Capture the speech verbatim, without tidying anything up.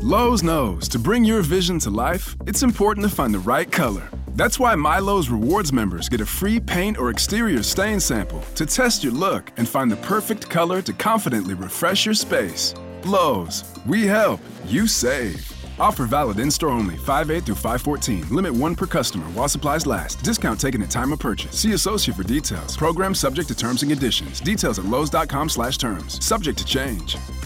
Lowe's knows to bring your vision to life, it's important to find the right color. That's why My Lowe's Rewards members get a free paint or exterior stain sample to test your look and find the perfect color to confidently refresh your space. Lowe's, we help, you save. Offer valid in-store only, five eight through five fourteen. Limit one per customer while supplies last. Discount taken at time of purchase. See associate for details. Program subject to terms and conditions. Details at lowes dot com slash terms. Subject to change.